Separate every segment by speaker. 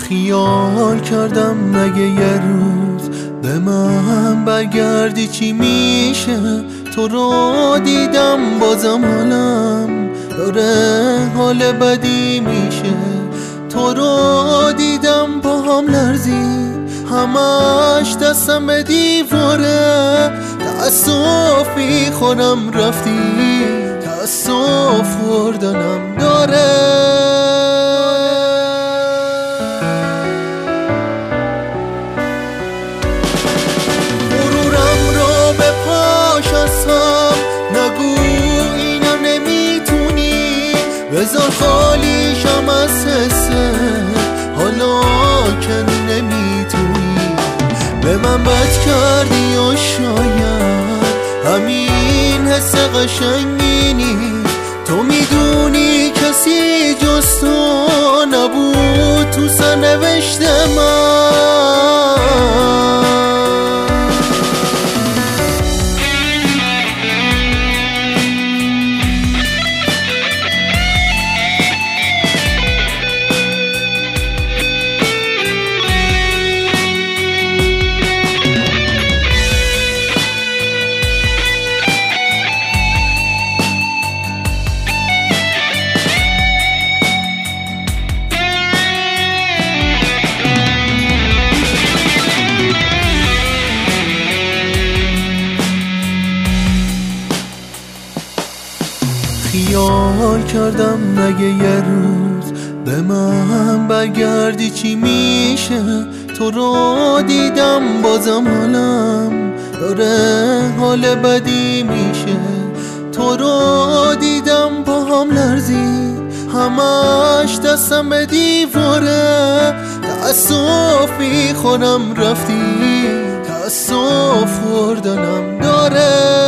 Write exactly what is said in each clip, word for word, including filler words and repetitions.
Speaker 1: خیال کردم مگه یه روز به من برگردی چی میشه. تو رو دیدم بازم حالم داره حال بدی میشه. تو رو دیدم با هم لرزی همش دستم به دیواره. تأسفی خودم رفتی تأسف خوردنم داره. بذار خالیشم از حسه حالا که نمیتونی. به من بد کردی و شاید همین حس قشنگینی. تو میدونی کسی جز تو نبود تو سرنوشت من. خیال کردم مگه یه روز به من برگردی چی میشه. تو رو دیدم بازم حالم داره حال بدی میشه. تو رو دیدم با هم لرزی همش دستم به دیواره. تأسفی خودم رفتی تأسف خوردنم داره.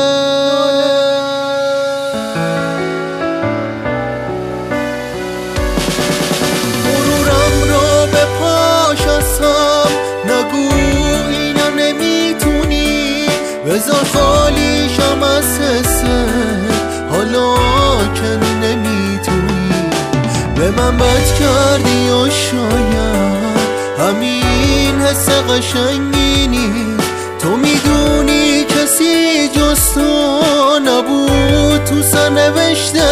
Speaker 1: بذار خالیشم از حسه حالا که نمیتونی. به من بد کردی و شاید همین حس قشنگینی. تو میدونی کسی جز تو نبود تو سرنوشت